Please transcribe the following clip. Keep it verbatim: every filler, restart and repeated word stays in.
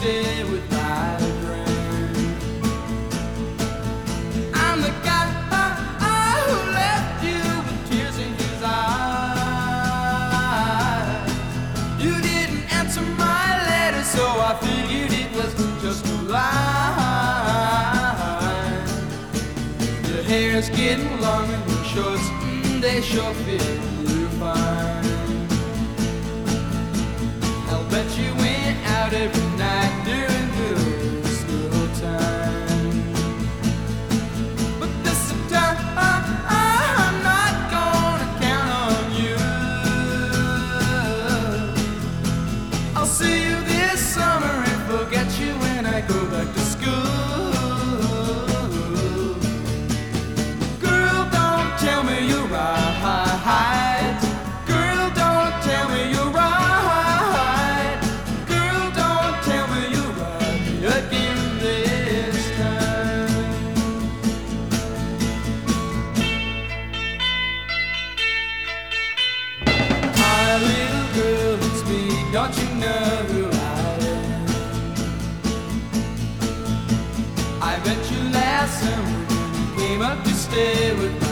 stay with my friend. I'm the guy who left you with tears in his eyes. You didn't answer my letter, so I figured it was just a lie. Your hair's getting long and your shorts, mm, they sure fit you fine. I'll bet you went out every night during good school time. But this time I'm not gonna count on you. I'll see you this summer and forget you when I go back to school. Girl, don't tell me you're right. Girl, don't tell me you're right. Girl, don't tell me you're right again this time. My little girl, it's me. Don't you know who I am? I met you last summer when you came up to stay with me.